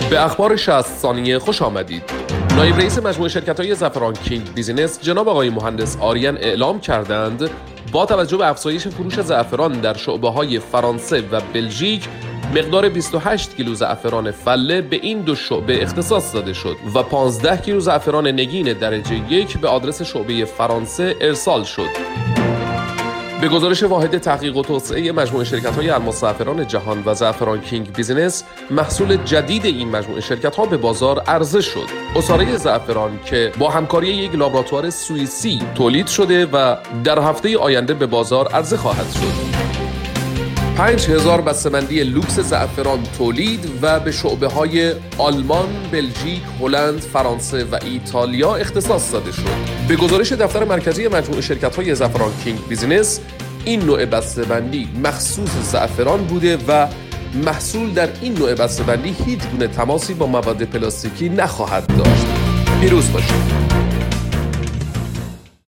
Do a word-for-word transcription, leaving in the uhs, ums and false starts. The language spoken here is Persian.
به اخبار شصت ثانیه خوش آمدید. نایب رئیس مجموعه شرکت‌های زعفران کینگ بیزینس جناب آقای مهندس آریان اعلام کردند با توجه به افزایش فروش زعفران در شعبه‌های فرانسه و بلژیک مقدار بیست و هشت کیلو زعفران فله به این دو شعبه اختصاص داده شد و پانزده کیلو زعفران نگین درجه یک به آدرس شعبه فرانسه ارسال شد. به گزارش واحد تحقیق و توسعه مجموعه شرکت‌های الماس زعفران جهان و زعفران کینگ بیزینس، محصول جدید این مجموعه شرکت‌ها به بازار عرضه شد. عصاره زعفران که با همکاری یک لابراتوار سوئیسی تولید شده و در هفته آینده به بازار عرضه خواهد شد. پنج هزار بسته‌بندی لوکس زعفران تولید و به شعبه‌های آلمان، بلژیک، هلند، فرانسه و ایتالیا اختصاص داده شد. به گزارش دفتر مرکزی مجموعه شرکت‌های زعفران کینگ بیزینس، این نوع بسته‌بندی مخصوص زعفران بوده و محصول در این نوع بسته‌بندی هیچ گونه تماسی با مواد پلاستیکی نخواهد داشت. پیروز باشید.